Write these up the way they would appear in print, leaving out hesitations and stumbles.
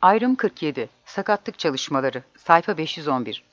Ayrım 47. Sakatlık çalışmaları. Sayfa 511.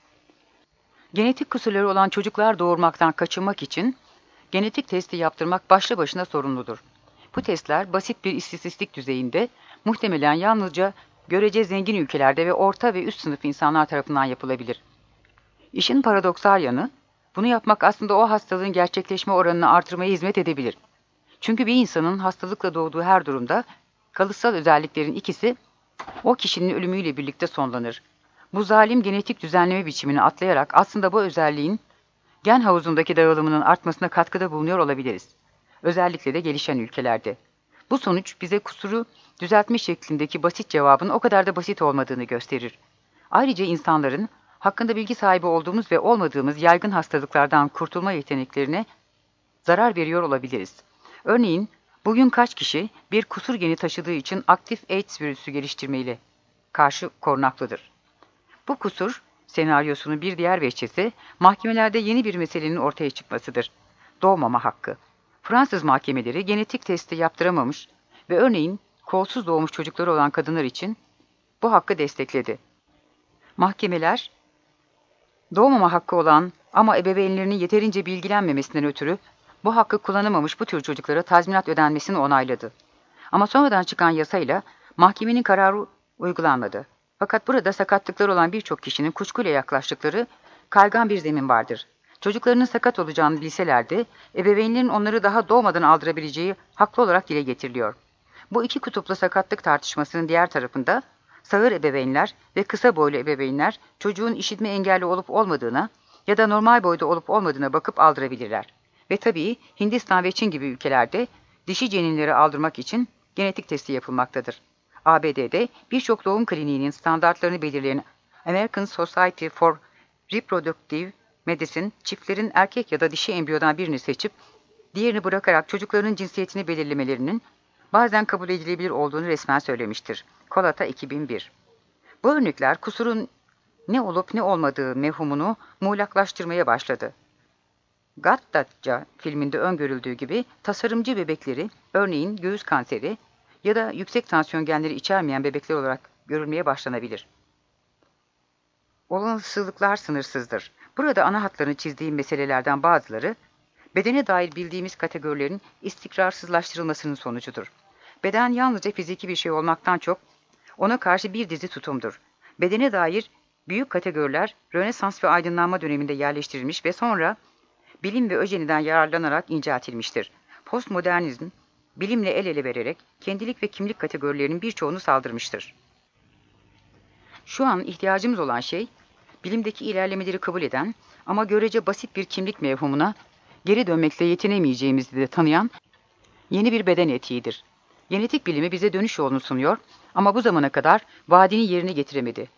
Genetik kusurları olan çocuklar doğurmaktan kaçınmak için genetik testi yaptırmak başlı başına sorumludur. Bu testler basit bir istatistik düzeyinde, muhtemelen yalnızca görece zengin ülkelerde ve orta ve üst sınıf insanlar tarafından yapılabilir. İşin paradoksal yanı, bunu yapmak aslında o hastalığın gerçekleşme oranını artırmaya hizmet edebilir. Çünkü bir insanın hastalıkla doğduğu her durumda kalıtsal özelliklerin ikisi o kişinin ölümüyle birlikte sonlanır. Bu zalim genetik düzenleme biçimini atlayarak aslında bu özelliğin gen havuzundaki dağılımının artmasına katkıda bulunuyor olabiliriz. Özellikle de gelişen ülkelerde. Bu sonuç bize kusuru düzeltme şeklindeki basit cevabın o kadar da basit olmadığını gösterir. Ayrıca insanların hakkında bilgi sahibi olduğumuz ve olmadığımız yaygın hastalıklardan kurtulma yeteneklerine zarar veriyor olabiliriz. Örneğin, bugün kaç kişi bir kusur geni taşıdığı için aktif AIDS virüsü geliştirmeyle karşı korunaklıdır? Bu kusur senaryosunun bir diğer veçesi, mahkemelerde yeni bir meselenin ortaya çıkmasıdır. Doğmama hakkı. Fransız mahkemeleri genetik testi yaptıramamış ve örneğin kolsuz doğmuş çocukları olan kadınlar için bu hakkı destekledi. Mahkemeler, doğmama hakkı olan ama ebeveynlerinin yeterince bilgilenmemesinden ötürü bu hakkı kullanamamış bu tür çocuklara tazminat ödenmesini onayladı. Ama sonradan çıkan yasayla mahkemenin kararı uygulanmadı. Fakat burada sakatlıkları olan birçok kişinin kuşkuyla yaklaştıkları kaygan bir zemin vardır. Çocuklarının sakat olacağını bilselerdi, ebeveynlerin onları daha doğmadan aldırabileceği haklı olarak dile getiriliyor. Bu iki kutuplu sakatlık tartışmasının diğer tarafında, sağır ebeveynler ve kısa boylu ebeveynler çocuğun işitme engelli olup olmadığına ya da normal boyda olup olmadığına bakıp aldırabilirler. Ve tabii Hindistan ve Çin gibi ülkelerde dişi ceninleri aldırmak için genetik testi yapılmaktadır. ABD'de birçok doğum kliniğinin standartlarını belirleyen American Society for Reproductive Medicine, çiftlerin erkek ya da dişi embriyodan birini seçip diğerini bırakarak çocuklarının cinsiyetini belirlemelerinin bazen kabul edilebilir olduğunu resmen söylemiştir. Kolata 2001. Bu örnekler kusurun ne olup ne olmadığı mevhumunu muğlaklaştırmaya başladı. Gattaca filminde öngörüldüğü gibi tasarımcı bebekleri, örneğin göğüs kanseri ya da yüksek tansiyon genleri içermeyen bebekler olarak görülmeye başlanabilir. Olasılıklar sınırsızdır. Burada ana hatlarını çizdiğim meselelerden bazıları, bedene dair bildiğimiz kategorilerin istikrarsızlaştırılmasının sonucudur. Beden yalnızca fiziki bir şey olmaktan çok, ona karşı bir dizi tutumdur. Bedene dair büyük kategoriler, Rönesans ve aydınlanma döneminde yerleştirilmiş ve sonra bilim ve öjeniden yararlanarak inceltilmiştir. Postmodernizm, bilimle el ele vererek kendilik ve kimlik kategorilerinin birçoğunu saldırmıştır. Şu an ihtiyacımız olan şey, bilimdeki ilerlemeleri kabul eden ama görece basit bir kimlik mevhumuna geri dönmekle yetinemeyeceğimizi de tanıyan yeni bir beden etiğidir. Genetik bilimi bize dönüş yolunu sunuyor ama bu zamana kadar vaadini yerine getiremedi.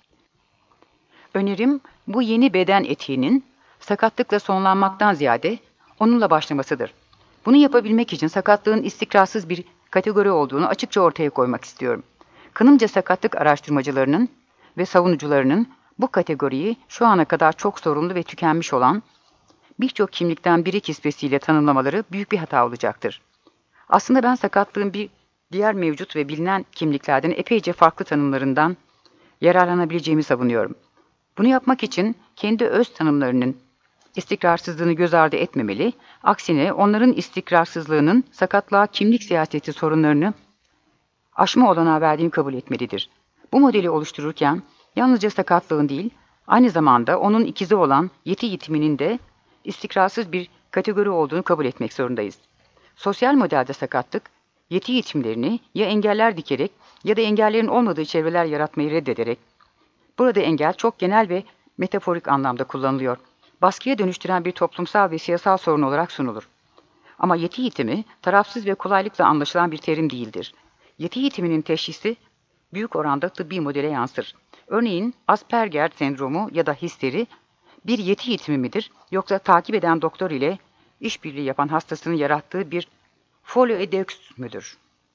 Önerim, bu yeni beden etiğinin sakatlıkla sonlanmaktan ziyade onunla başlamasıdır. Bunu yapabilmek için sakatlığın istikrarsız bir kategori olduğunu açıkça ortaya koymak istiyorum. Kanımca sakatlık araştırmacılarının ve savunucularının bu kategoriyi şu ana kadar çok sorunlu ve tükenmiş olan birçok kimlikten biri kisvesiyle tanımlamaları büyük bir hata olacaktır. Aslında ben sakatlığın bir diğer mevcut ve bilinen kimliklerden epeyce farklı tanımlarından yararlanabileceğimi savunuyorum. Bunu yapmak için kendi öz tanımlarının istikrarsızlığını göz ardı etmemeli, aksine onların istikrarsızlığının sakatlığa kimlik siyaseti sorunlarını aşma olanağı verdiğini kabul etmelidir. Bu modeli oluştururken yalnızca sakatlığın değil, aynı zamanda onun ikizi olan yeti yitiminin de istikrarsız bir kategori olduğunu kabul etmek zorundayız. Sosyal modelde sakatlık, yeti yitimlerini ya engeller dikerek ya da engellerin olmadığı çevreler yaratmayı reddederek, burada engel çok genel ve metaforik anlamda kullanılıyor, baskıya dönüştüren bir toplumsal ve siyasal sorun olarak sunulur. Ama yeti yitimi tarafsız ve kolaylıkla anlaşılan bir terim değildir. Yeti yitiminin teşhisi büyük oranda tıbbi modele yansır. Örneğin Asperger sendromu ya da histeri bir yeti yitimi midir, yoksa takip eden doktor ile işbirliği yapan hastasının yarattığı bir Folio-Edex müdür?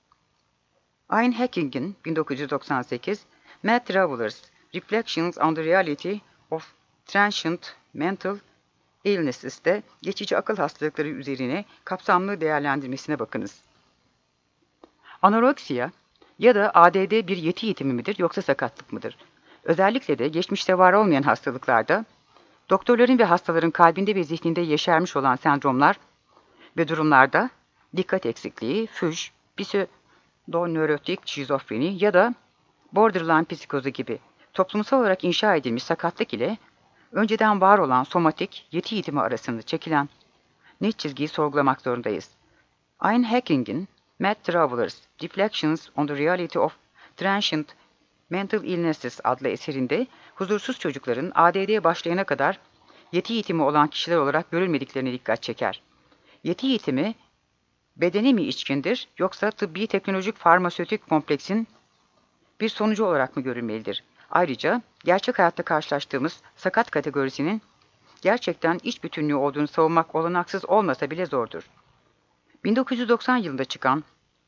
Ian Hacking'in 1998 Mad Travelers, Reflections on the Reality of Transient Mental Illness'te geçici akıl hastalıkları üzerine kapsamlı değerlendirmesine bakınız. Anoreksiya, Ya da ADD bir yeti yitimi midir yoksa sakatlık mıdır? Özellikle de geçmişte var olmayan hastalıklarda, doktorların ve hastaların kalbinde ve zihninde yeşermiş olan sendromlar ve durumlarda dikkat eksikliği, füj, pseudo-nörotik şizofreni ya da borderline psikozu gibi toplumsal olarak inşa edilmiş sakatlık ile önceden var olan somatik yeti yitimi arasında çekilen net çizgiyi sorgulamak zorundayız. Ian Hacking'in Mad Travelers, Reflections on the Reality of Transient Mental Illnesses adlı eserinde huzursuz çocukların ADD'ye başlayana kadar yeti yitimi olan kişiler olarak görülmediklerine dikkat çeker. Yeti yitimi bedene mi içkindir yoksa tıbbi teknolojik farmasötik kompleksin bir sonucu olarak mı görülmelidir? Ayrıca gerçek hayatta karşılaştığımız sakat kategorisinin gerçekten iç bütünlüğü olduğunu savunmak olanaksız olmasa bile zordur. 1990 yılında çıkan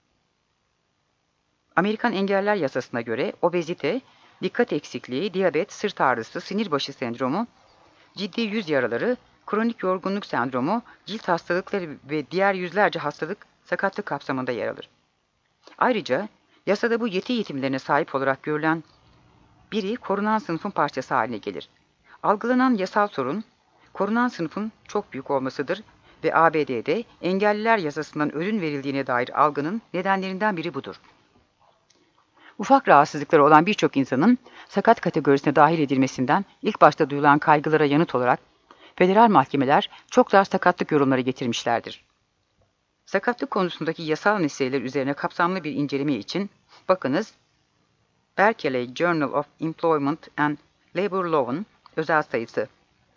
Amerikan Engeller Yasası'na göre obezite, dikkat eksikliği, diyabet, sırt ağrısı, sinir başı sendromu, ciddi yüz yaraları, kronik yorgunluk sendromu, cilt hastalıkları ve diğer yüzlerce hastalık sakatlık kapsamında yer alır. Ayrıca yasada bu yeti yetimlerine sahip olarak görülen biri korunan sınıfın parçası haline gelir. Algılanan yasal sorun, korunan sınıfın çok büyük olmasıdır ve ABD'de engelliler yasasından ödün verildiğine dair algının nedenlerinden biri budur. Ufak rahatsızlıkları olan birçok insanın sakat kategorisine dahil edilmesinden ilk başta duyulan kaygılara yanıt olarak federal mahkemeler çok dar sakatlık yorumları getirmişlerdir. Sakatlık konusundaki yasal meseleler üzerine kapsamlı bir inceleme için bakınız Berkeley Journal of Employment and Labor Law'un özel sayısı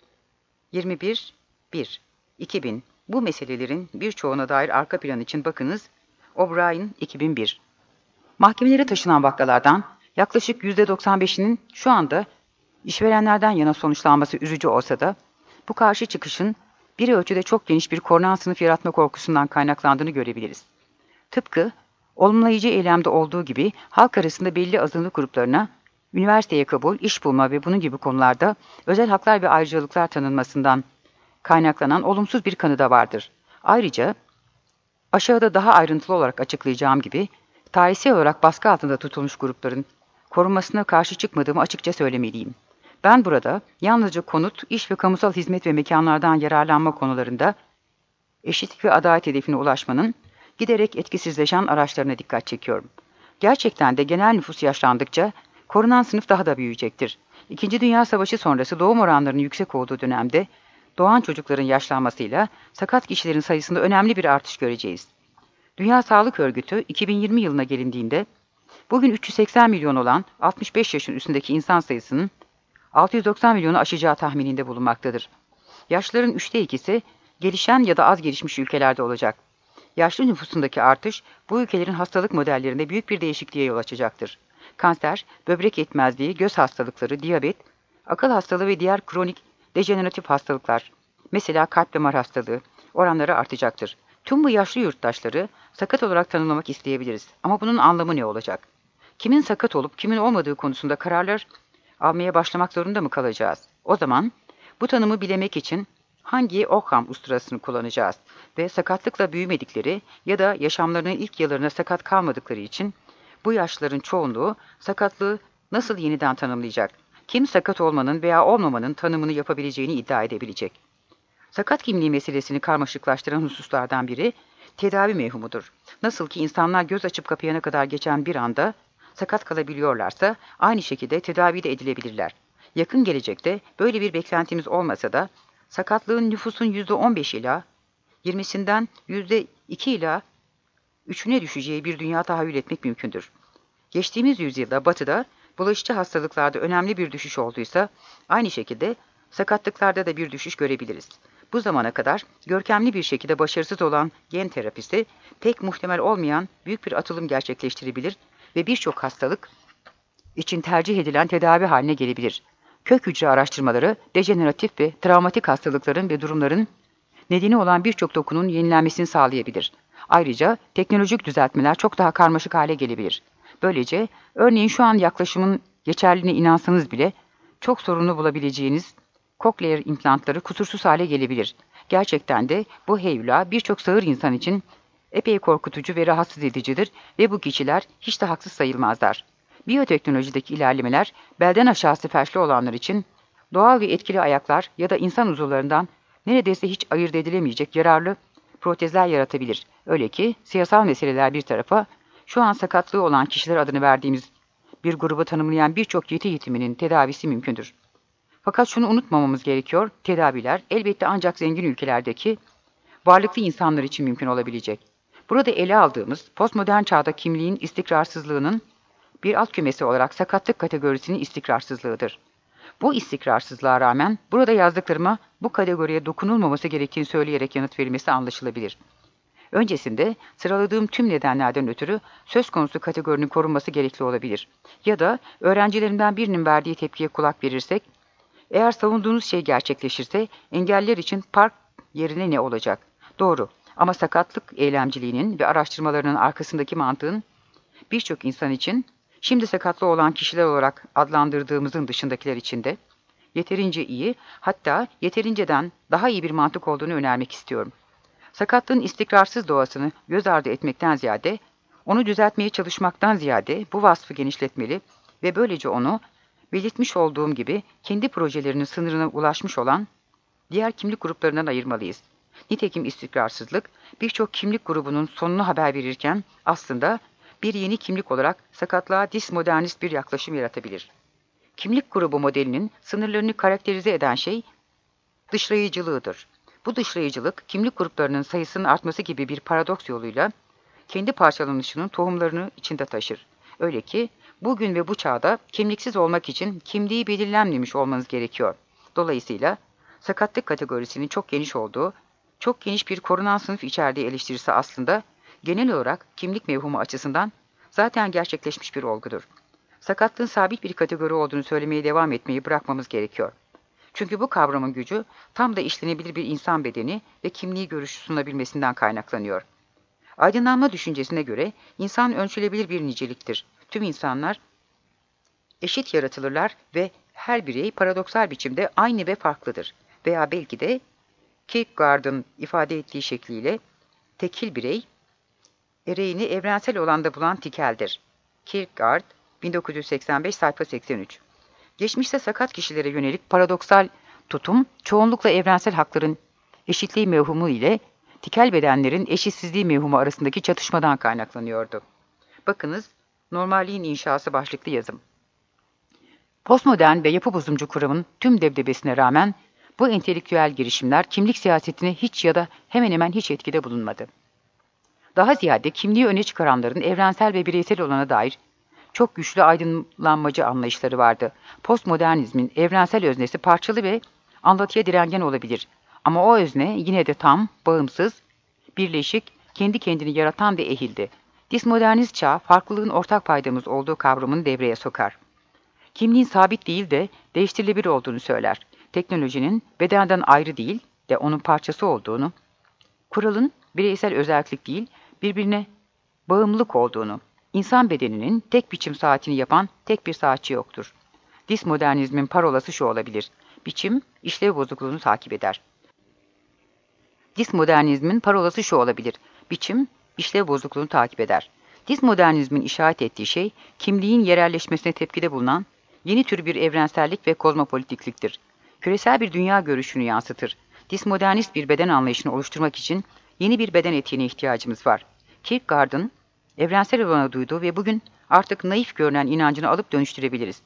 21-1-2000. Bu meselelerin birçoğuna dair arka plan için bakınız O'Brien 2001. Mahkemelere taşınan vakalardan yaklaşık %95'inin şu anda işverenlerden yana sonuçlanması üzücü olsa da bu karşı çıkışın bir ölçüde çok geniş bir korunan sınıf yaratma korkusundan kaynaklandığını görebiliriz. Tıpkı olumlayıcı eylemde olduğu gibi halk arasında belli azınlık gruplarına üniversiteye kabul, iş bulma ve bunun gibi konularda özel haklar ve ayrıcalıklar tanınmasından kaynaklanan olumsuz bir kanı da vardır. Ayrıca aşağıda daha ayrıntılı olarak açıklayacağım gibi tarihsel olarak baskı altında tutulmuş grupların korunmasına karşı çıkmadığımı açıkça söylemeliyim. Ben burada yalnızca konut, iş ve kamusal hizmet ve mekanlardan yararlanma konularında eşitlik ve adalet hedefine ulaşmanın giderek etkisizleşen araçlarına dikkat çekiyorum. Gerçekten de genel nüfus yaşlandıkça korunan sınıf daha da büyüyecektir. İkinci Dünya Savaşı sonrası doğum oranlarının yüksek olduğu dönemde doğan çocukların yaşlanmasıyla sakat kişilerin sayısında önemli bir artış göreceğiz. Dünya Sağlık Örgütü 2020 yılına gelindiğinde bugün 380 milyon olan 65 yaşın üstündeki insan sayısının 690 milyonu aşacağı tahmininde bulunmaktadır. Yaşlıların 2/3'ü gelişen ya da az gelişmiş ülkelerde olacak. Yaşlı nüfusundaki artış bu ülkelerin hastalık modellerinde büyük bir değişikliğe yol açacaktır. Kanser, böbrek yetmezliği, göz hastalıkları, diyabet, akıl hastalığı ve diğer kronik dejeneratif hastalıklar, mesela kalp damar hastalığı oranları artacaktır. Tüm bu yaşlı yurttaşları sakat olarak tanımlamak isteyebiliriz. Ama bunun anlamı ne olacak? Kimin sakat olup kimin olmadığı konusunda kararlar almaya başlamak zorunda mı kalacağız? O zaman bu tanımı bilemek için hangi Occam usturasını kullanacağız ve sakatlıkla büyümedikleri ya da yaşamlarının ilk yıllarına sakat kalmadıkları için bu yaşlıların çoğunluğu sakatlığı nasıl yeniden tanımlayacak? Kim sakat olmanın veya olmamanın tanımını yapabileceğini iddia edebilecek? Sakat kimliği meselesini karmaşıklaştıran hususlardan biri tedavi mevhumudur. Nasıl ki insanlar göz açıp kapayana kadar geçen bir anda sakat kalabiliyorlarsa aynı şekilde tedavi de edilebilirler. Yakın gelecekte böyle bir beklentimiz olmasa da sakatlığın nüfusun %15 ila 20'sinden %2 ila 3'üne düşeceği bir dünya tahayyül etmek mümkündür. Geçtiğimiz yüzyılda Batı'da bulaşıcı hastalıklarda önemli bir düşüş olduysa aynı şekilde sakatlıklarda da bir düşüş görebiliriz. Bu zamana kadar görkemli bir şekilde başarısız olan gen terapisi pek muhtemel olmayan büyük bir atılım gerçekleştirebilir ve birçok hastalık için tercih edilen tedavi haline gelebilir. Kök hücre araştırmaları dejeneratif ve travmatik hastalıkların ve durumların nedeni olan birçok dokunun yenilenmesini sağlayabilir. Ayrıca teknolojik düzeltmeler çok daha karmaşık hale gelebilir. Böylece örneğin şu an yaklaşımın geçerliliğine inansanız bile çok sorunlu bulabileceğiniz cochlear implantları kusursuz hale gelebilir. Gerçekten de bu heyula birçok sağır insan için epey korkutucu ve rahatsız edicidir ve bu kişiler hiç de haksız sayılmazlar. Biyoteknolojideki ilerlemeler belden aşağısı felçli olanlar için doğal ve etkili ayaklar ya da insan uzuvlarından neredeyse hiç ayırt edilemeyecek yararlı protezler yaratabilir. Öyle ki siyasal meseleler bir tarafa, şu an sakatlığı olan kişiler adını verdiğimiz bir grubu tanımlayan birçok yeti yetiminin tedavisi mümkündür. Fakat şunu unutmamamız gerekiyor, tedaviler elbette ancak zengin ülkelerdeki varlıklı insanlar için mümkün olabilecek. Burada ele aldığımız postmodern çağda kimliğin istikrarsızlığının bir alt kümesi olarak sakatlık kategorisinin istikrarsızlığıdır. Bu istikrarsızlığa rağmen burada yazdıklarıma bu kategoriye dokunulmaması gerektiğini söyleyerek yanıt verilmesi anlaşılabilir. Öncesinde sıraladığım tüm nedenlerden ötürü söz konusu kategorinin korunması gerekli olabilir. Ya da öğrencilerimden birinin verdiği tepkiye kulak verirsek, eğer savunduğunuz şey gerçekleşirse engelliler için park yerine ne olacak? Doğru, ama sakatlık eylemciliğinin ve araştırmalarının arkasındaki mantığın birçok insan için, şimdi sakatlı olan kişiler olarak adlandırdığımızın dışındakiler için de yeterince iyi, hatta yeterinceden daha iyi bir mantık olduğunu önermek istiyorum. Sakatlığın istikrarsız doğasını göz ardı etmekten ziyade, onu düzeltmeye çalışmaktan ziyade bu vasfı genişletmeli ve böylece onu, belirtmiş olduğum gibi kendi projelerinin sınırına ulaşmış olan diğer kimlik gruplarından ayırmalıyız. Nitekim istikrarsızlık, birçok kimlik grubunun sonunu haber verirken aslında bir yeni kimlik olarak sakatlığa dismodernist bir yaklaşım yaratabilir. Kimlik grubu modelinin sınırlarını karakterize eden şey dışlayıcılığıdır. Bu dışlayıcılık, kimlik gruplarının sayısının artması gibi bir paradoks yoluyla kendi parçalanışının tohumlarını içinde taşır. Öyle ki bugün ve bu çağda kimliksiz olmak için kimliği belirlenmemiş olmanız gerekiyor. Dolayısıyla sakatlık kategorisinin çok geniş olduğu, çok geniş bir korunan sınıf içerdiği eleştirisi aslında genel olarak kimlik mevhumu açısından zaten gerçekleşmiş bir olgudur. Sakatlığın sabit bir kategori olduğunu söylemeye devam etmeyi bırakmamız gerekiyor. Çünkü bu kavramın gücü tam da işlenebilir bir insan bedeni ve kimliği görüşü sunabilmesinden kaynaklanıyor. Aydınlanma düşüncesine göre insan ölçülebilir bir niceliktir. Tüm insanlar eşit yaratılırlar ve her birey paradoksal biçimde aynı ve farklıdır. Veya belki de Kierkegaard'ın ifade ettiği şekliyle tekil birey, ereğini evrensel olanda bulan tikeldir. Kierkegaard, 1985 sayfa 83. Geçmişte sakat kişilere yönelik paradoksal tutum, çoğunlukla evrensel hakların eşitliği mevhumu ile tikel bedenlerin eşitsizliği mevhumu arasındaki çatışmadan kaynaklanıyordu. Bakınız, normalliğin inşası başlıklı yazım. Postmodern ve yapı bozumcu kuramın tüm debdebesine rağmen bu entelektüel girişimler kimlik siyasetine hiç ya da hemen hemen hiç etkide bulunmadı. Daha ziyade kimliği öne çıkaranların evrensel ve bireysel olana dair çok güçlü aydınlanmacı anlayışları vardı. Postmodernizmin evrensel öznesi parçalı ve anlatıya direngen olabilir. Ama o özne yine de tam, bağımsız, birleşik, kendi kendini yaratan ve ehildi. Dismodernist çağ, farklılığın ortak paydamız olduğu kavramını devreye sokar. Kimliğin sabit değil de değiştirilebilir olduğunu söyler. Teknolojinin bedenden ayrı değil de onun parçası olduğunu, kuralın bireysel özellik değil, birbirine bağımlılık olduğunu, insan bedeninin tek biçim saatini yapan tek bir saatçi yoktur. Dismodernizmin parolası şu olabilir: biçim, işlev bozukluğunu takip eder. Dismodernizmin parolası şu olabilir: biçim, işlev bozukluğunu takip eder. Dismodernizmin işaret ettiği şey, kimliğin yerelleşmesine tepkide bulunan yeni tür bir evrensellik ve kozmopolitikliktir. Küresel bir dünya görüşünü yansıtır. Dismodernist bir beden anlayışını oluşturmak için yeni bir beden etiğine ihtiyacımız var. Kierkegaard'ın evrensel olana duyduğu ve bugün artık naif görünen inancını alıp dönüştürebiliriz.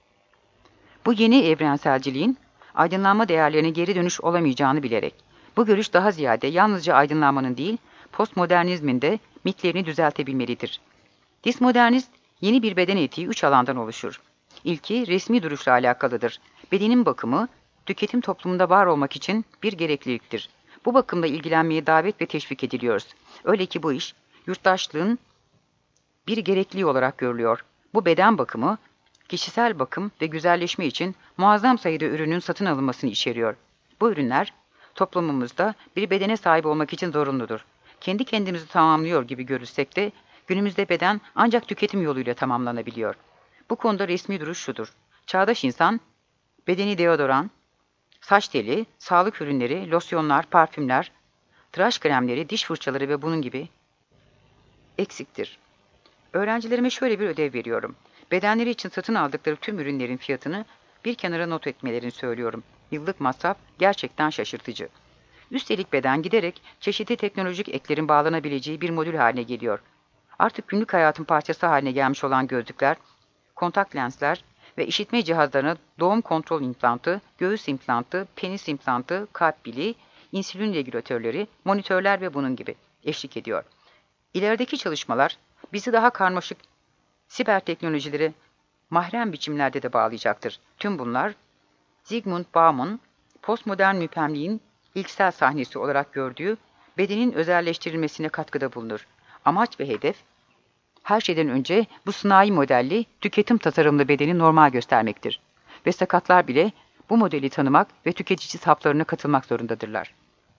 Bu yeni evrenselciliğin aydınlanma değerlerine geri dönüş olamayacağını bilerek, bu görüş daha ziyade yalnızca aydınlanmanın değil, postmodernizmin de mitlerini düzeltebilmelidir. Dismodernist, yeni bir beden etiği 3 alandan oluşur. İlki resmi duruşla alakalıdır. Bedenin bakımı, tüketim toplumunda var olmak için bir gerekliliktir. Bu bakımda ilgilenmeye davet ve teşvik ediliyoruz. Öyle ki bu iş, yurttaşlığın bir gerekliliği olarak görülüyor. Bu beden bakımı, kişisel bakım ve güzelleşme için muazzam sayıda ürünün satın alınmasını içeriyor. Bu ürünler, toplumumuzda bir bedene sahip olmak için zorunludur. Kendi kendimizi tamamlıyor gibi görülsek de, günümüzde beden ancak tüketim yoluyla tamamlanabiliyor. Bu konuda resmi duruş şudur: çağdaş insan, bedeni deodoran, saç teli, sağlık ürünleri, losyonlar, parfümler, tıraş kremleri, diş fırçaları ve bunun gibi eksiktir. Öğrencilerime şöyle bir ödev veriyorum. Bedenleri için satın aldıkları tüm ürünlerin fiyatını bir kenara not etmelerini söylüyorum. Yıllık masraf gerçekten şaşırtıcı. Üstelik beden giderek çeşitli teknolojik eklerin bağlanabileceği bir modül haline geliyor. Artık günlük hayatın parçası haline gelmiş olan gözlükler, kontak lensler ve işitme cihazlarına doğum kontrol implantı, göğüs implantı, penis implantı, kalp biliği, insülin regülatörleri, monitörler ve bunun gibi eşlik ediyor. İlerideki çalışmalar bizi daha karmaşık siber teknolojileri mahrem biçimlerde de bağlayacaktır. Tüm bunlar Zygmunt Baum'un postmodern müpemliğin ilksel sahnesi olarak gördüğü bedenin özelleştirilmesine katkıda bulunur. Amaç ve hedef her şeyden önce bu sınai modelli, tüketim tasarımlı bedeni normal göstermektir. Ve sakatlar bile bu modeli tanımak ve tüketici saflarına katılmak zorundadırlar.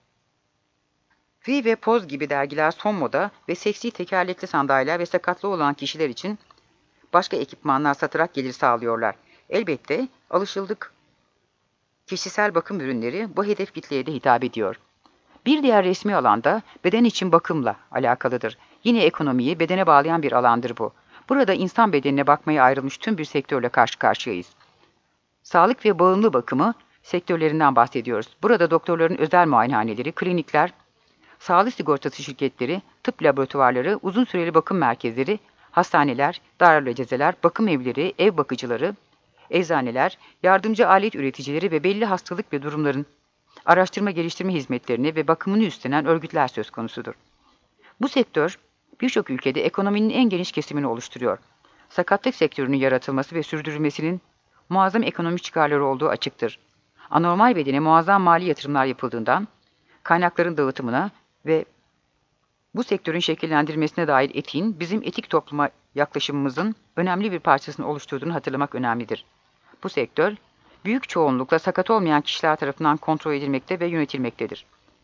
V ve Poz gibi dergiler son moda ve seksi tekerlekli sandalyeler ve sakatlı olan kişiler için başka ekipmanlar satarak gelir sağlıyorlar. Elbette alışıldık kişisel bakım ürünleri bu hedef kitleye de hitap ediyor. Bir diğer resmi alanda beden için bakımla alakalıdır. Yine ekonomiyi bedene bağlayan bir alandır bu. Burada insan bedenine bakmaya ayrılmış tüm bir sektörle karşı karşıyayız. Sağlık ve bağımlı bakımı sektörlerinden bahsediyoruz. Burada doktorların özel muayenehaneleri, klinikler, sağlık sigortası şirketleri, tıp laboratuvarları, uzun süreli bakım merkezleri, hastaneler, darülcezeler, bakım evleri, ev bakıcıları, eczaneler, yardımcı alet üreticileri ve belli hastalık ve durumların araştırma geliştirme hizmetlerini ve bakımını üstlenen örgütler söz konusudur. Bu sektör birçok ülkede ekonominin en geniş kesimini oluşturuyor. Sakatlık sektörünün yaratılması ve sürdürülmesinin muazzam ekonomik çıkarları olduğu açıktır. Anormal bedene muazzam mali yatırımlar yapıldığından kaynakların dağıtımına ve bu sektörün şekillendirilmesine dair etiğin bizim etik topluma yaklaşımımızın önemli bir parçasını oluşturduğunu hatırlamak önemlidir. Bu sektör, büyük çoğunlukla sakat olmayan kişiler tarafından kontrol edilmekte ve yönetilmektedir.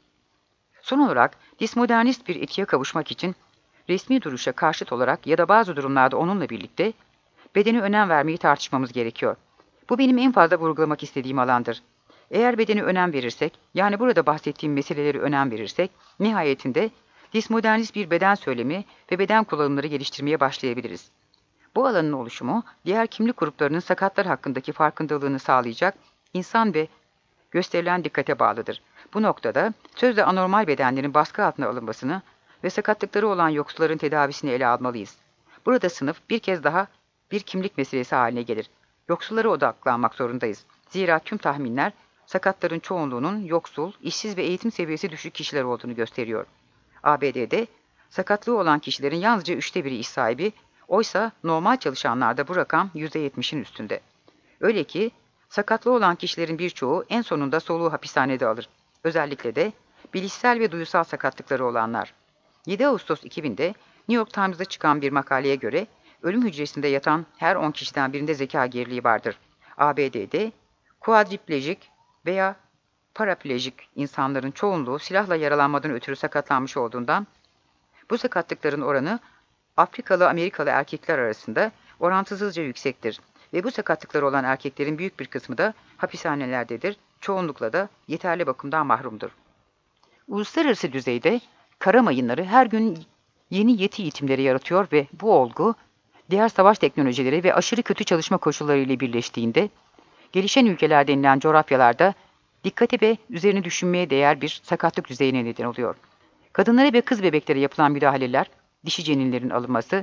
Son olarak, dismodernist bir etiğe kavuşmak için, resmi duruşa karşıt olarak ya da bazı durumlarda onunla birlikte, bedene önem vermeyi tartışmamız gerekiyor. Bu benim en fazla vurgulamak istediğim alandır. Eğer bedene önem verirsek, yani burada bahsettiğim meseleleri önem verirsek, nihayetinde dismodernist bir beden söylemi ve beden kullanımları geliştirmeye başlayabiliriz. Bu alanın oluşumu, diğer kimlik gruplarının sakatlar hakkındaki farkındalığını sağlayacak insan ve gösterilen dikkate bağlıdır. Bu noktada sözde anormal bedenlerin baskı altına alınmasını ve sakatlıkları olan yoksulların tedavisini ele almalıyız. Burada sınıf bir kez daha bir kimlik meselesi haline gelir. Yoksullara odaklanmak zorundayız. Zira tüm tahminler sakatların çoğunluğunun yoksul, işsiz ve eğitim seviyesi düşük kişiler olduğunu gösteriyor. ABD'de sakatlığı olan kişilerin yalnızca 1/3 iş sahibi, oysa normal çalışanlarda bu rakam %70'in üstünde. Öyle ki sakatlığı olan kişilerin birçoğu en sonunda soluğu hapishanede alır. Özellikle de bilişsel ve duysal sakatlıkları olanlar. 7 Ağustos 2000'de New York Times'da çıkan bir makaleye göre ölüm hücresinde yatan her 10 kişiden birinde zeka geriliği vardır. ABD'de kuadriplejik veya paraplejik insanların çoğunluğu silahla yaralanmadan ötürü sakatlanmış olduğundan bu sakatlıkların oranı Afrikalı Amerikalı erkekler arasında orantısızca yüksektir ve bu sakatlıkları olan erkeklerin büyük bir kısmı da hapishanelerdedir, çoğunlukla da yeterli bakımdan mahrumdur. Uluslararası düzeyde kara mayınları her gün yeni yeti eğitimleri yaratıyor ve bu olgu, diğer savaş teknolojileri ve aşırı kötü çalışma koşulları ile birleştiğinde, gelişen ülkeler denilen coğrafyalarda dikkate ve üzerine düşünmeye değer bir sakatlık düzeyine neden oluyor. Kadınlara ve kız bebeklere yapılan müdahaleler, dişi ceninlerin alınması,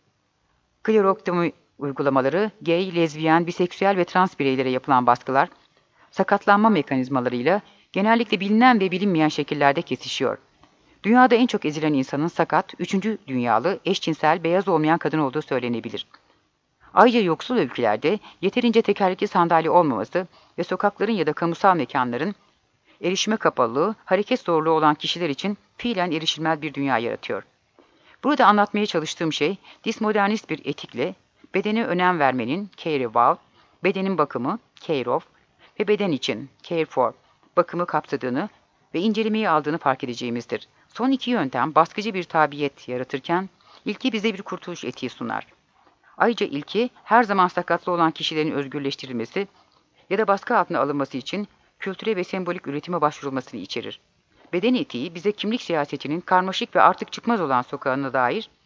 sklerotomi uygulamaları, gay, lezbiyen, biseksüel ve trans bireylere yapılan baskılar, sakatlanma mekanizmalarıyla genellikle bilinen ve bilinmeyen şekillerde kesişiyor. Dünyada en çok ezilen insanın sakat, 3. dünyalı, eşcinsel, beyaz olmayan kadın olduğu söylenebilir. Ayrıca yoksul ülkelerde yeterince tekerlekli sandalye olmaması ve sokakların ya da kamusal mekanların erişime kapalılığı, hareket zorluğu olan kişiler için fiilen erişilmez bir dünya yaratıyor. Burada anlatmaya çalıştığım şey, dismodernist bir etikle bedene önem vermenin care about, bedenin bakımı care of ve beden için care for bakımı kapsadığını ve incelemeyi aldığını fark edeceğimizdir. Son iki yöntem baskıcı bir tabiyet yaratırken ilki bize bir kurtuluş etiği sunar. Ayrıca ilki her zaman sakatlı olan kişilerin özgürleştirilmesi ya da baskı altına alınması için kültüre ve sembolik üretime başvurulmasını içerir. Beden etiği bize kimlik siyasetinin karmaşık ve artık çıkmaz olan sokağına dair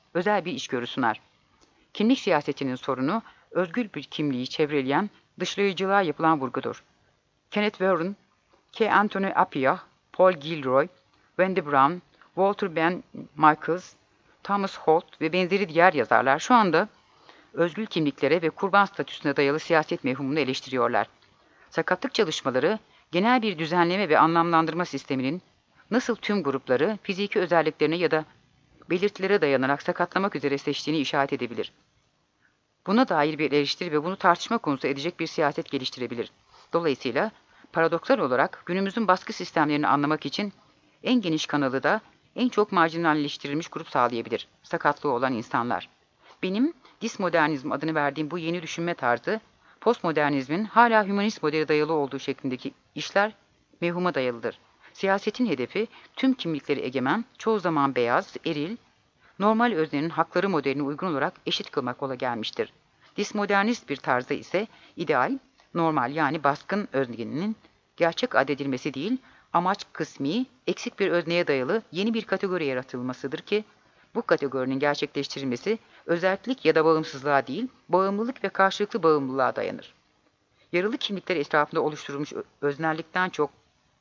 özel bir içgörü sunar. Kimlik siyasetinin sorunu, özgür bir kimliği çevreleyen dışlayıcılığa yapılan vurgudur. Kenneth Warren, K. Anthony Appiah, Paul Gilroy, Wendy Brown, Walter Ben Michaels, Thomas Holt ve benzeri diğer yazarlar şu anda özgür kimliklere ve kurban statüsüne dayalı siyaset mefhumunu eleştiriyorlar. Sakatlık çalışmaları, genel bir düzenleme ve anlamlandırma sisteminin nasıl tüm grupları fiziki özelliklerine ya da belirtilere dayanarak sakatlamak üzere seçtiğini işaret edebilir. Buna dair bir eleştiri ve bunu tartışma konusu edecek bir siyaset geliştirebilir. Dolayısıyla paradoksal olarak günümüzün baskı sistemlerini anlamak için en geniş kanalı da en çok marjinalleştirilmiş grup sağlayabilir, sakatlığı olan insanlar. Benim dismodernizm adını verdiğim bu yeni düşünme tarzı, postmodernizmin hala hümanist modele dayalı olduğu şeklindeki işler mevhuma dayalıdır. Siyasetin hedefi tüm kimlikleri egemen, çoğu zaman beyaz, eril, normal öznenin hakları modeline uygun olarak eşit kılmak ola gelmiştir. Dismodernist bir tarzda ise ideal, normal yani baskın öznenin gerçek addedilmesi değil, amaç kısmi, eksik bir özneye dayalı yeni bir kategori yaratılmasıdır ki, bu kategorinin gerçekleştirilmesi özellik ya da bağımsızlığa değil, bağımlılık ve karşılıklı bağımlılığa dayanır. Yaralı kimlikler etrafında oluşturulmuş öznellikten çok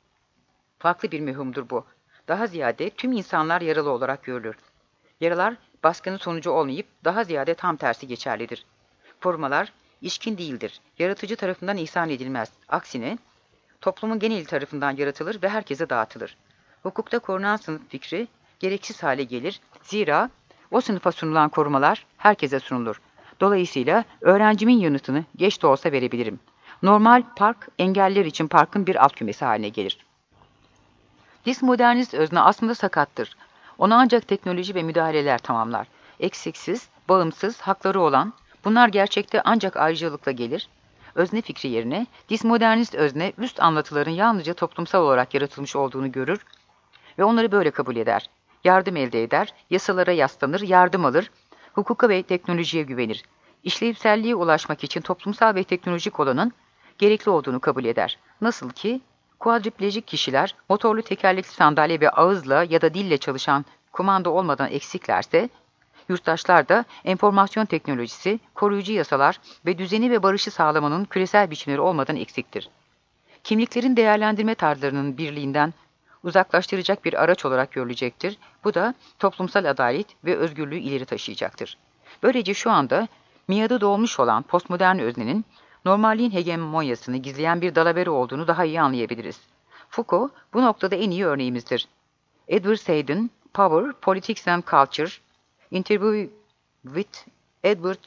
farklı bir mefhumdur bu. Daha ziyade tüm insanlar yaralı olarak görülür. Yaralar baskının sonucu olmayıp daha ziyade tam tersi geçerlidir. Korumalar işkin değildir. Yaratıcı tarafından ihsan edilmez. Aksine toplumun geneli tarafından yaratılır ve herkese dağıtılır. Hukukta korunan sınıf fikri gereksiz hale gelir. Zira o sınıfa sunulan korumalar herkese sunulur. Dolayısıyla öğrencimin yanıtını geç de olsa verebilirim. Normal park engelliler için parkın bir alt kümesi haline gelir. Dismodernist özne aslında sakattır. Onu ancak teknoloji ve müdahaleler tamamlar. Eksiksiz, bağımsız, hakları olan, bunlar gerçekte ancak ayrıcalıkla gelir. Özne fikri yerine, dismodernist özne üst anlatıların yalnızca toplumsal olarak yaratılmış olduğunu görür ve onları böyle kabul eder. Yardım elde eder, yasalara yaslanır, yardım alır, hukuka ve teknolojiye güvenir. İşlevselliğe ulaşmak için toplumsal ve teknolojik olanın gerekli olduğunu kabul eder. Nasıl ki, kuadriplejik kişiler motorlu tekerlekli sandalye ve ağızla ya da dille çalışan kumanda olmadan eksiklerse, yurttaşlar da enformasyon teknolojisi, koruyucu yasalar ve düzeni ve barışı sağlamanın küresel biçimleri olmadan eksiktir. Kimliklerin değerlendirme tarzlarının birliğinden uzaklaştıracak bir araç olarak görülecektir. Bu da toplumsal adalet ve özgürlüğü ileri taşıyacaktır. Böylece şu anda miadı dolmuş olan postmodern öznenin normalliğin hegemonyasını gizleyen bir dalavere olduğunu daha iyi anlayabiliriz. Foucault bu noktada en iyi örneğimizdir. Edward Said'in Power, Politics and Culture, Interview with Edward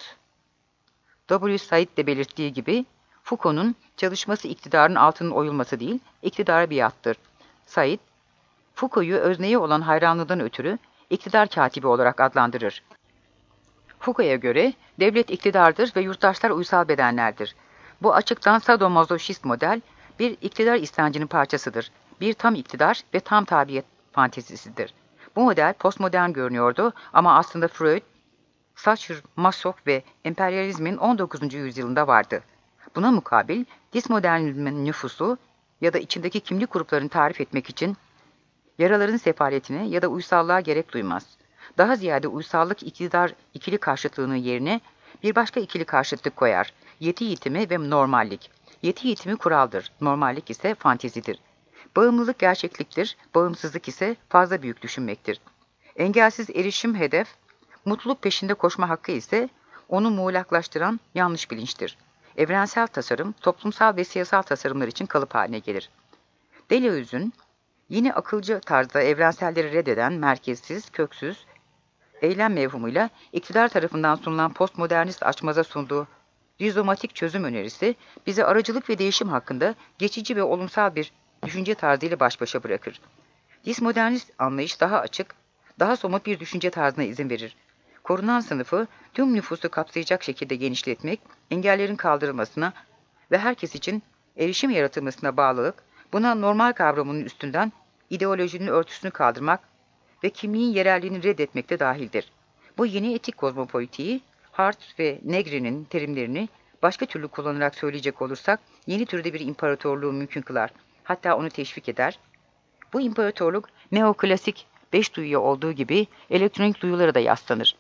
W. Said de belirttiği gibi, Foucault'un çalışması iktidarın altının oyulması değil, iktidara biattır. Said, Foucault'u özneye olan hayranlığından ötürü iktidar katibi olarak adlandırır. Foucault'a göre devlet iktidardır ve yurttaşlar uysal bedenlerdir. Bu açıktan sadomazoşist model bir iktidar istencinin parçasıdır. Bir tam iktidar ve tam tabiyet fantezisidir. Bu model postmodern görünüyordu ama aslında Freud, Sacher, Maslow ve emperyalizmin 19. yüzyılında vardı. Buna mukabil dismodernizmin nüfusu ya da içindeki kimlik gruplarını tarif etmek için yaraların sefaletine ya da uysallığa gerek duymaz. Daha ziyade uysallık iktidar ikili karşıtlığının yerine bir başka ikili karşıtlık koyar. Yeti yitimi ve normallik. Yeti yitimi kuraldır, normallik ise fantezidir. Bağımlılık gerçekliktir, bağımsızlık ise fazla büyük düşünmektir. Engelsiz erişim hedef, mutluluk peşinde koşma hakkı ise onu muğlaklaştıran yanlış bilinçtir. Evrensel tasarım, toplumsal ve siyasal tasarımlar için kalıp haline gelir. Deleuze'ün yine akılcı tarzda evrenselleri reddeden merkezsiz, köksüz, eylem mevhumuyla iktidar tarafından sunulan postmodernist açmaza sunduğu rizomatik çözüm önerisi bizi aracılık ve değişim hakkında geçici ve olumsal bir düşünce tarzıyla baş başa bırakır. Dismodernist anlayış daha açık, daha somut bir düşünce tarzına izin verir. Korunan sınıfı tüm nüfusu kapsayacak şekilde genişletmek, engellerin kaldırılmasına ve herkes için erişim yaratılmasına bağlılık, buna normal kavramının üstünden ideolojinin örtüsünü kaldırmak ve kimliğin yerelliğini reddetmek de dahildir. Bu yeni etik kozmopolitiği, Hart ve Negri'nin terimlerini başka türlü kullanarak söyleyecek olursak, yeni türde bir imparatorluğu mümkün kılar. Hatta onu teşvik eder. Bu imparatorluk neoklasik beş duyuya olduğu gibi elektronik duyulara da yaslanır.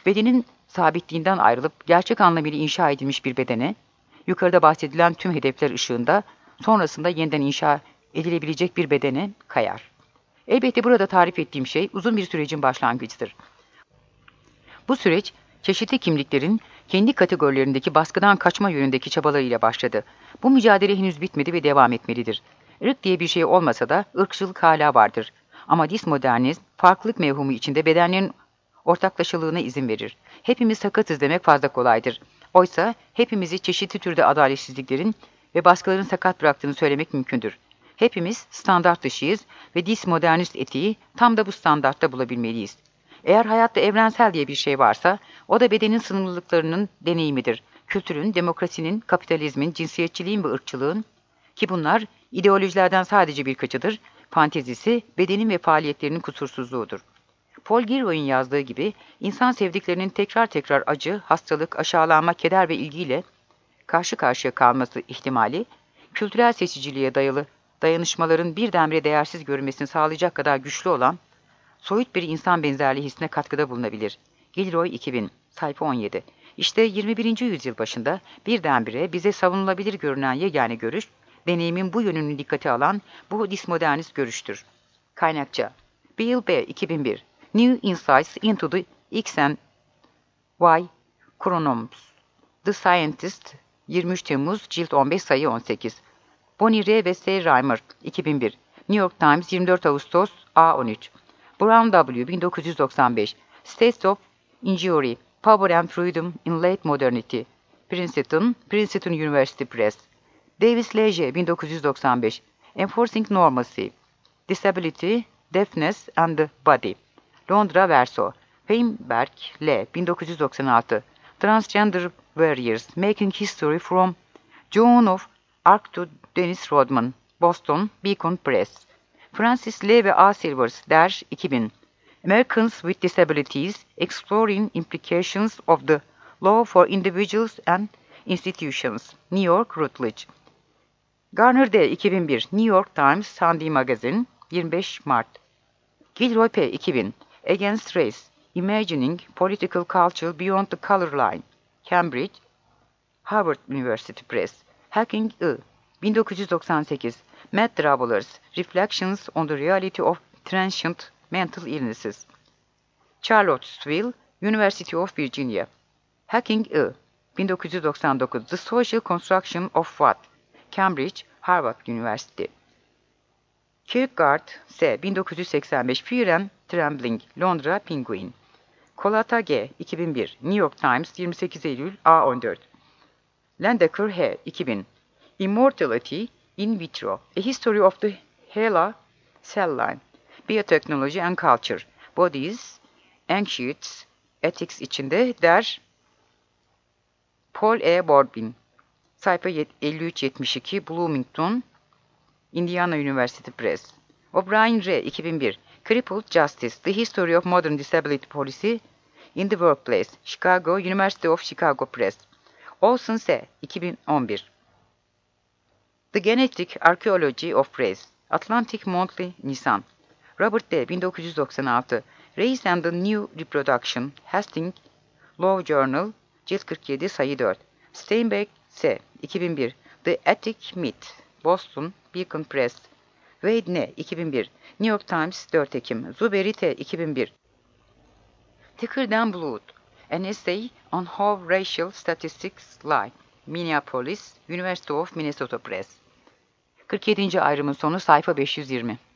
Bedenin sabitliğinden ayrılıp gerçek anlamıyla inşa edilmiş bir bedene, yukarıda bahsedilen tüm hedefler ışığında sonrasında yeniden inşa edilebilecek bir bedene kayar. Elbette burada tarif ettiğim şey uzun bir sürecin başlangıcıdır. Bu süreç, çeşitli kimliklerin kendi kategorilerindeki baskıdan kaçma yönündeki çabalarıyla başladı. Bu mücadele henüz bitmedi ve devam etmelidir. Irk diye bir şey olmasa da ırkçılık hala vardır. Ama dismodernizm, farklılık mevhumu içinde bedenlerin ortaklaşılığına izin verir. Hepimiz sakatız demek fazla kolaydır. Oysa hepimizi çeşitli türde adaletsizliklerin ve baskıların sakat bıraktığını söylemek mümkündür. Hepimiz standart dışıyız ve dismodernist etiği tam da bu standartta bulabilmeliyiz. Eğer hayatta evrensel diye bir şey varsa, o da bedenin sınırlılıklarının deneyimidir. Kültürün, demokrasinin, kapitalizmin, cinsiyetçiliğin ve ırkçılığın, ki bunlar ideolojilerden sadece birkaçıdır, fantezisi, bedenin ve faaliyetlerinin kusursuzluğudur. Paul Gilroy'un yazdığı gibi, insan sevdiklerinin tekrar tekrar acı, hastalık, aşağılanma, keder ve ilgiyle karşı karşıya kalması ihtimali, kültürel seçiciliğe dayalı dayanışmaların birdenbire değersiz görünmesini sağlayacak kadar güçlü olan, soyut bir insan benzerliği hissine katkıda bulunabilir. Gilroy 2000, sayfa 17. İşte 21. yüzyıl başında birdenbire bize savunulabilir görünen yegane görüş, deneyimin bu yönünü dikkate alan bu dismodernist görüştür. Kaynakça Bill B. 2001, New Insights into the X and Y Chromosomes. The Scientist, 23 Temmuz, cilt 15, sayı 18. Bonnie R. ve S. Reimer, 2001, New York Times, 24 Ağustos, A13. Brown W. 1995, States of Injury, Power and Freedom in Late Modernity. Princeton University Press. Davis L. J. 1995, Enforcing Normalcy, Disability, Deafness and the Body. Londra Verso. Feinberg L. 1996, Transgender Warriors, Making History from Joan of Arc to Dennis Rodman. Boston, Beacon Press. Francis L. ve A. Silvers, Der 2000. Americans with Disabilities, Exploring Implications of the Law for Individuals and Institutions. New York, Routledge. Garner D. 2001, New York Times, Sunday Magazine, 25 Mart. Gilroy P. 2000, Against Race, Imagining Political Culture Beyond the Color Line. Cambridge, Harvard University Press. Hacking I. 1998, Matt Travelers, Reflections on the Reality of Transient Mental Illnesses. Charlottesville, University of Virginia. Hacking I. 1999, The Social Construction of What? Cambridge, Harvard University. Kierkegaard, S. 1985, Fear and Trembling, Londra, Penguin. Kolata G. 2001, New York Times, 28 Eylül, A14. Landecker H. 2000, Immortality in Vitro, A History of the HeLa Cell Line, Biotechnology and Culture, Bodies, Anxieties, Ethics içinde Der Paul E. Borbin, sayfa 53-72, Bloomington, Indiana University Press. O'Brien R. 2001, Crippled Justice, The History of Modern Disability Policy in the Workplace, Chicago, University of Chicago Press. Olson S. 2011, The Genetic Archaeology of Race, Atlantic Monthly, Nisan. Robert D. 1996, Race and the New Reproduction, Hastings Law Journal, cilt 47, sayı 4. Steinbeck S. 2001, The Ethic Myth, Boston, Beacon Press. Wade N. 2001, New York Times, 4 Ekim. Zuberi T. 2001, Thicker Than Blood, An Essay on How Racial Statistics Lie, Minneapolis, University of Minnesota Press. 47. ayrımın sonu, sayfa 520.